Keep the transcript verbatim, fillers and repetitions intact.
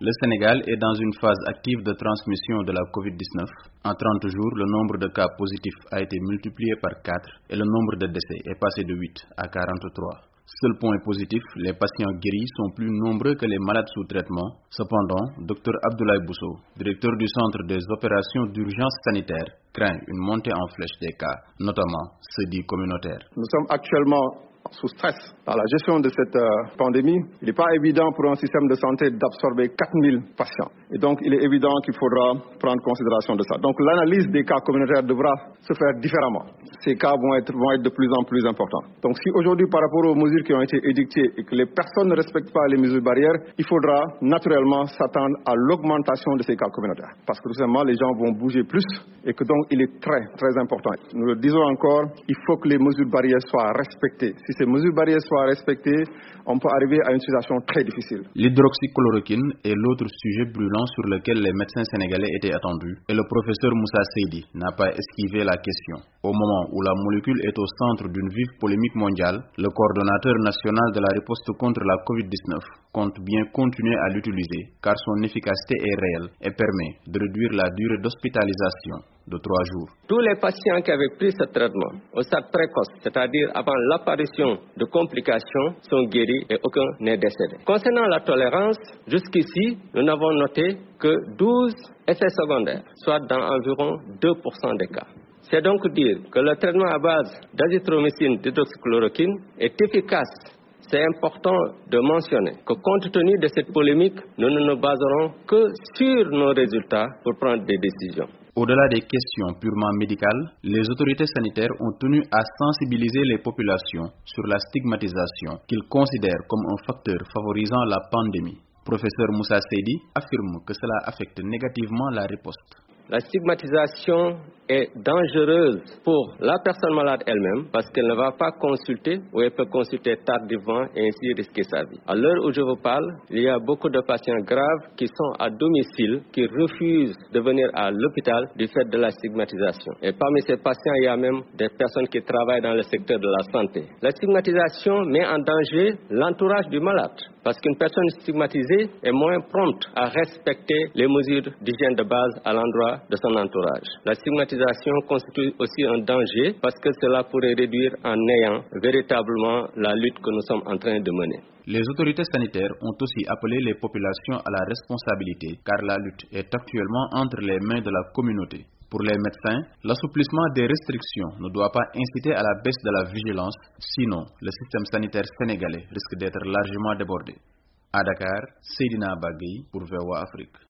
Le Sénégal est dans une phase active de transmission de la covid dix-neuf. En trente jours, le nombre de cas positifs a été multiplié par quatre et le nombre de décès est passé de huit à quarante-trois. Seul point positif, les patients guéris sont plus nombreux que les malades sous traitement. Cependant, Dr Abdoulaye Bousso, directeur du Centre des opérations d'urgence sanitaire, craint une montée en flèche des cas, notamment ceux dits communautaires. Nous sommes actuellement sous stress dans la gestion de cette euh, pandémie. Il n'est pas évident pour un système de santé d'absorber quatre mille patients. Et donc, il est évident qu'il faudra prendre considération de ça. Donc, l'analyse des cas communautaires devra se faire différemment. Ces cas vont être, vont être de plus en plus importants. Donc, si aujourd'hui, par rapport aux mesures qui ont été édictées et que les personnes ne respectent pas les mesures barrières, il faudra naturellement s'attendre à l'augmentation de ces cas communautaires. Parce que tout simplement, les gens vont bouger plus et que donc, il est très, très important. Nous le disons encore, il faut que les mesures barrières soient respectées. Si ces mesures barrières soient respectées, on peut arriver à une situation très difficile. L'hydroxychloroquine est l'autre sujet brûlant sur lequel les médecins sénégalais étaient attendus et le professeur Moussa Seydi n'a pas esquivé la question. Au moment où la molécule est au centre d'une vive polémique mondiale, le coordonnateur national de la riposte contre la covid dix-neuf compte bien continuer à l'utiliser car son efficacité est réelle et permet de réduire la durée d'hospitalisation de trois jours. Tous les patients qui avaient pris ce traitement au stade précoce, c'est-à-dire avant l'apparition de complications, sont guéris et aucun n'est décédé. Concernant la tolérance, jusqu'ici, nous n'avons noté que douze effets secondaires, soit dans environ deux pour cent des cas. C'est donc dire que le traitement à base d'azithromycine d'hydroxychloroquine est efficace. C'est important de mentionner que compte tenu de cette polémique, nous ne nous baserons que sur nos résultats pour prendre des décisions. Au-delà des questions purement médicales, les autorités sanitaires ont tenu à sensibiliser les populations sur la stigmatisation qu'ils considèrent comme un facteur favorisant la pandémie. Professeur Moussa Seydi affirme que cela affecte négativement la riposte. La stigmatisation est dangereuse pour la personne malade elle-même parce qu'elle ne va pas consulter ou elle peut consulter tardivement et ainsi risquer sa vie. À l'heure où je vous parle, il y a beaucoup de patients graves qui sont à domicile, qui refusent de venir à l'hôpital du fait de la stigmatisation. Et parmi ces patients, il y a même des personnes qui travaillent dans le secteur de la santé. La stigmatisation met en danger l'entourage du malade parce qu'une personne stigmatisée est moins prompte à respecter les mesures d'hygiène de base à l'endroit de son entourage. La stigmatisation constitue aussi un danger parce que cela pourrait réduire en néant véritablement la lutte que nous sommes en train de mener. Les autorités sanitaires ont aussi appelé les populations à la responsabilité car la lutte est actuellement entre les mains de la communauté. Pour les médecins, l'assouplissement des restrictions ne doit pas inciter à la baisse de la vigilance, sinon le système sanitaire sénégalais risque d'être largement débordé. À Dakar, Seydina Bagay pour V O A Afrique.